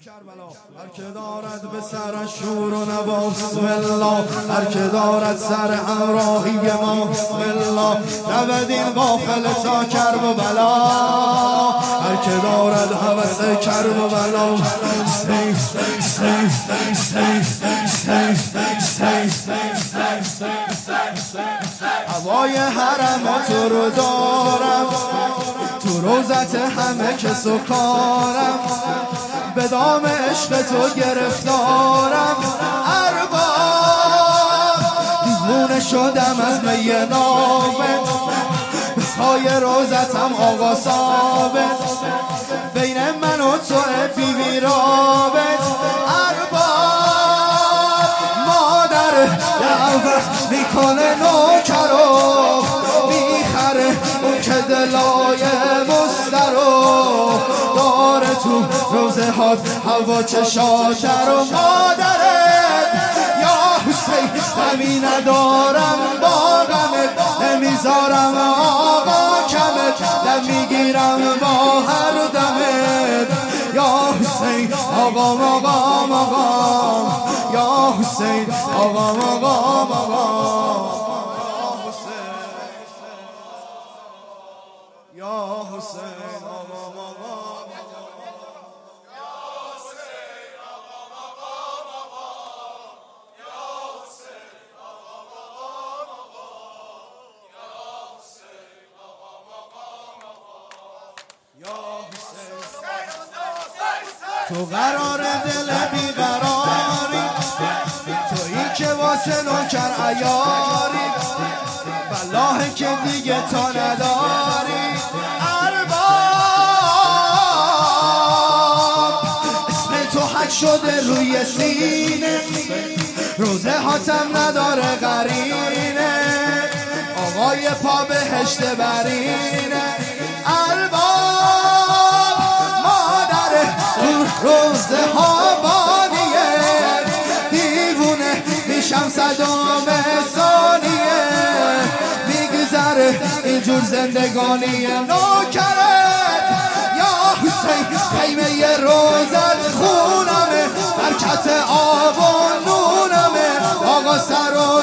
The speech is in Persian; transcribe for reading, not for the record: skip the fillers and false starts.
هر که دارد به سر شور و نوا بسم الله، هر که دارد سر همراهی ما بسم الله، نود این قافله تا کرب و بلا، هر که دارد هوس کرب و بلا هوای حرم و تو رو دارم، تو روزت همه کس و کارم، به دام عشق تو گرفتارم ارباب، دیوونه شدم از می نامت، به پای روزتم آقا ثابت، بین من و تو بیبی رابط ارباب، مادر دعوت میکنه نوکرو، میخره اون که دلای مسترو داره تو روزه هات هوا چشاتر و مادرت یا حسین غمی ندارم با غمت، نمیذارم آقا کمت، نمیگیرم با هر دمت یا حسین آقام آقام آقام یا حسین آقام آقام آقام یا حسین آقام آقام تو قرار دل بیقراری، تو این که واسه نوکر عیاری، والله که دیگه تا نداری ارباب، اسم تو حک شده روی سینه، روزه هاتم نداره قرینه، آقای پا بهشت برینه ارباب، مادر روزه ها بانیه، دیوونه میشم صدام ثانیه، میگذره اینجور زندگانیه نوکرت یا حسین، خیمه روزت خونمه، برکت آب و نونمه، آقا سر و